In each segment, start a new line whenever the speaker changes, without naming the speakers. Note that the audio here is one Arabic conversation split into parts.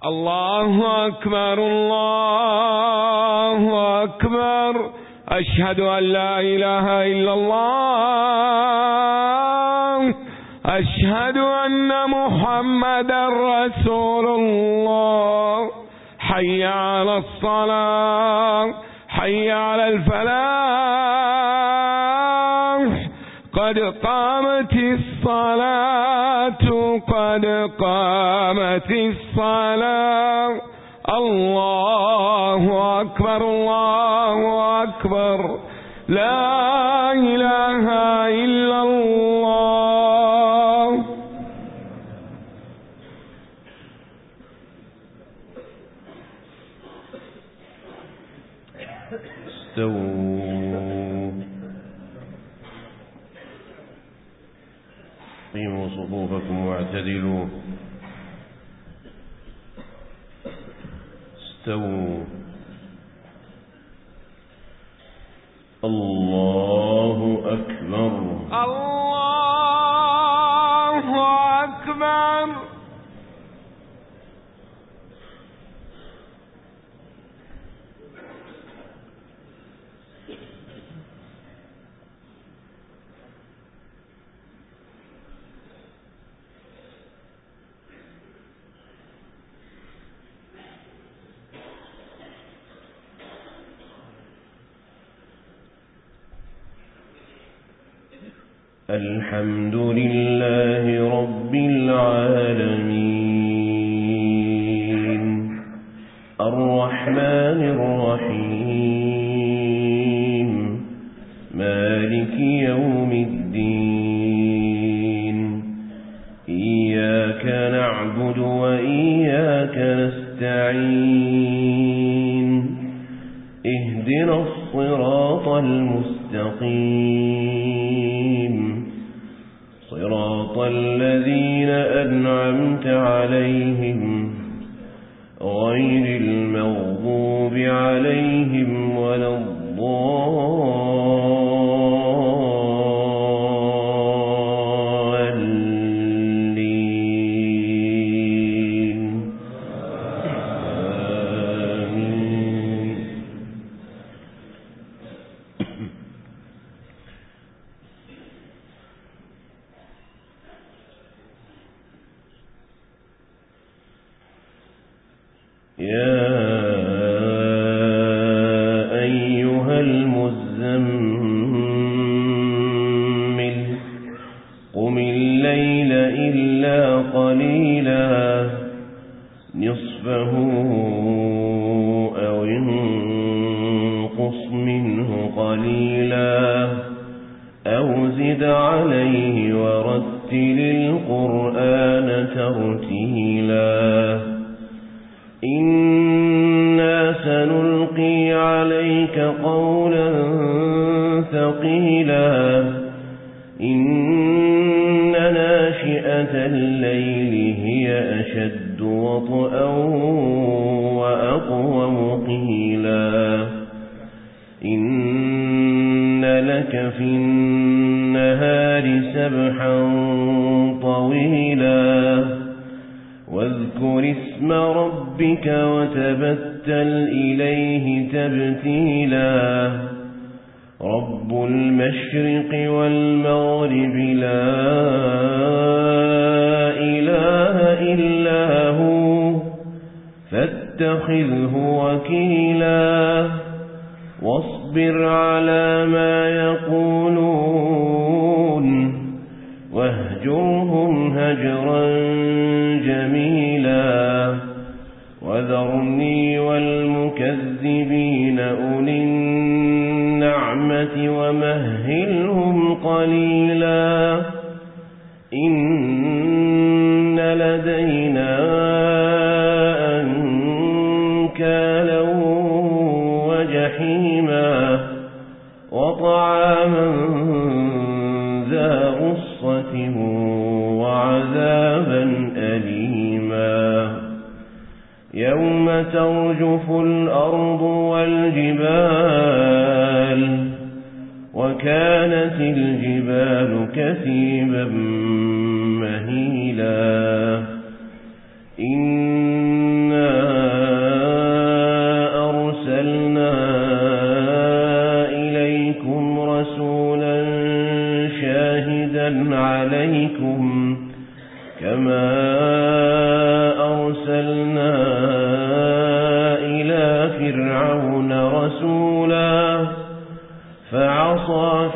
الله أكبر الله أكبر. أشهد أن لا إله إلا الله. أشهد أن محمدا رسول الله. حي على الصلاة حي على الفلاح. قد قامت الصلاة قد قامت الصلاة. الله أكبر الله أكبر. لا إله إلا الله.
استووا قيموا صفوفكم واعتدلوا. استووا. الله أكبر
الله أكبر.
الحمد لله رب العالمين الرحمن الرحيم مالك يوم الدين. إياك نعبد وإياك نستعين. اهدنا الصراط المستقيم صراط الذين أنعمت عليهم غير المغضوب عليهم ولا الضالين. آمين. يا أيها المزمل قم الليل إلا قليلا نصفه أو انقص منه قليلا أو زد عليه ورتل القرآن ترتيلا. إنا سنلقي عليك قولا ثقيلا. إن ناشئة الليل هي أشد وطئا وأقوم قيلا. إن لك في النهار سبحا طويلا. واذكر اسم ربك وتبتل إليه تبتيلا. رب المشرق والمغرب لا إله إلا هو فاتخذه وكيلا. واصبر على ما يقولون واهجرهم هجرا جميلا. وذرني والمكذبين أولي النعمة ومهلهم قليلا. إن لدينا أنكالا وجحيما وطعاما ذا غصة وعذابا أليما. يوم ترجف الأرض والجبال وكانت الجبال كثيبا مهيلا. إن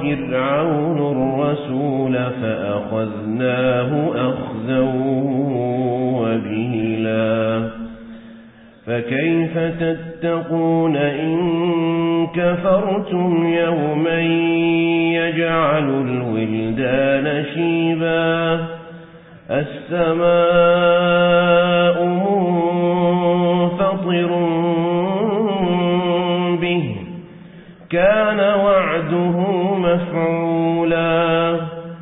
فرعون الرسول فأخذناه أخذا وبيلا فكيف تتقون إن كفرتم يوما يجعل الولدان شيبا السماء منفطر به كان وعده مفعولا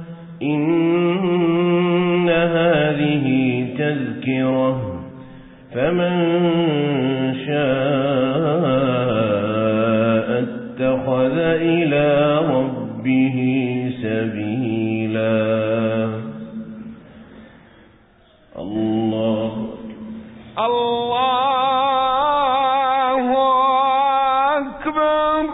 إن هذه تذكرة فمن شاء اتخذ إلى ربه سبيلا الله
أكبر.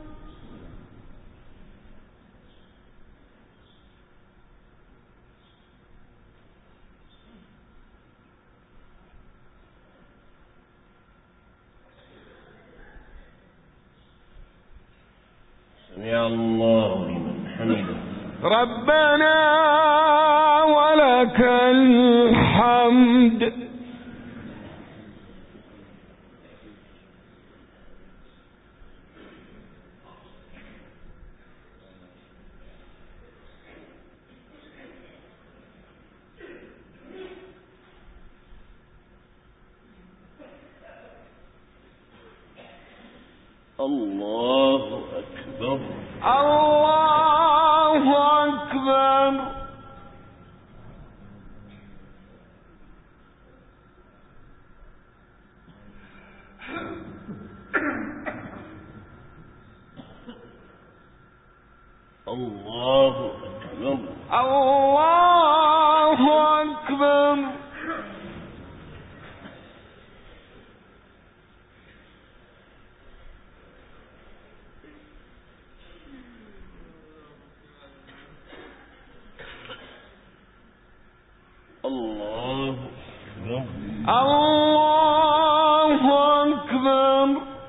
سمع الله لمن حمده
ربنا ولك الحمد.
الله أكبر.
الله أكبر.
الله أكبر.
الله أكبر.
الله أكبر.
الله أكبر.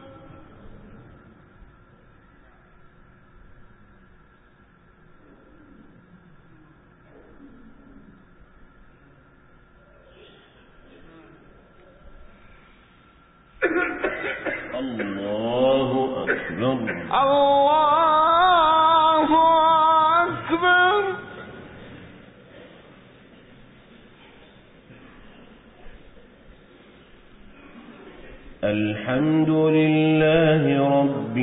الله أكبر.
الله أكبر.
الحمد لله رب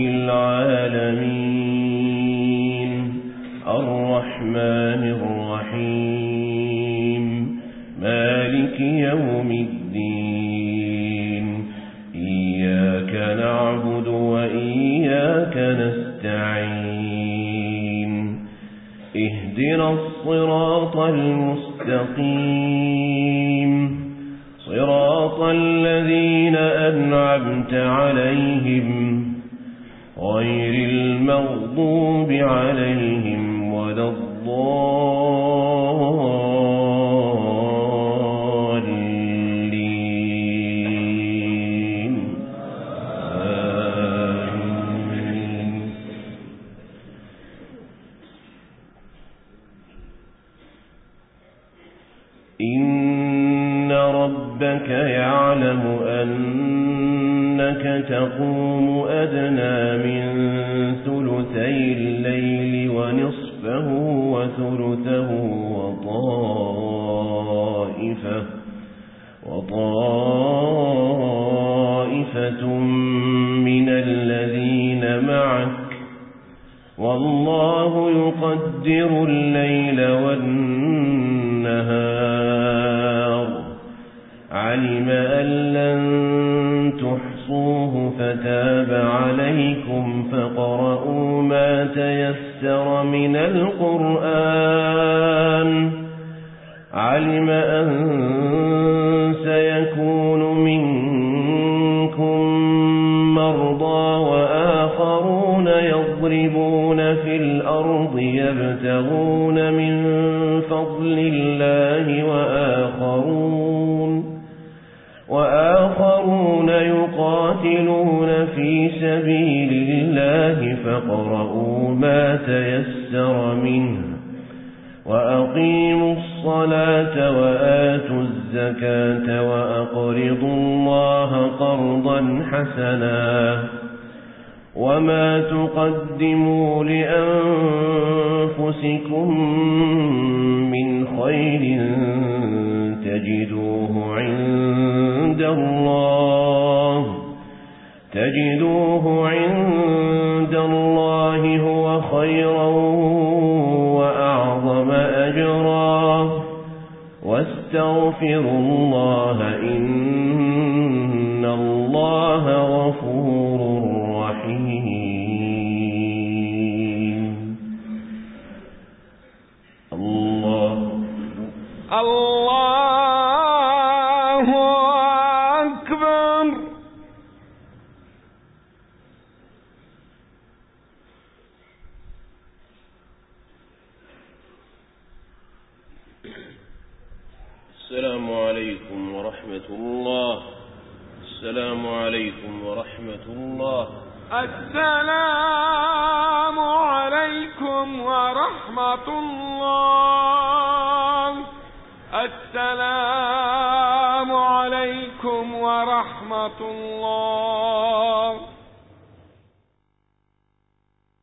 العالمين الرحمن الرحيم مالك يوم الدين إياك نعبد وإياك نستعين اهدنا الصراط المستقيم صراط الذين أنعمت عليهم غير المغضوب عليهم ولا الضالين آمين. إن ربك يعلم أنك تقوم أدنى من ثلثي الليل ونصفه وثلثه وطائفة من الذين معك والله يقدر الليل والنهار علم أن لن تحصوه فتاب عليكم فاقرؤوا ما تيسر من القرآن علم أن سيكون منكم مرضى وآخرون يضربون في الأرض يبتغون من فضل الله وآخرون يقاتلون في سبيل الله فاقرؤوا ما تيسر منه وأقيموا الصلاة وآتوا الزكاة وأقرضوا الله قرضا حسنا وما تقدموا لأنفسكم من خير تجدوه عند الله هو خيرا وأعظم أجرا واستغفروا الله إن الله غفور رحيم. الله
أكبر.
السلام عليكم ورحمة الله. السلام عليكم ورحمة الله.
السلام عليكم ورحمة الله. السلام عليكم ورحمة الله.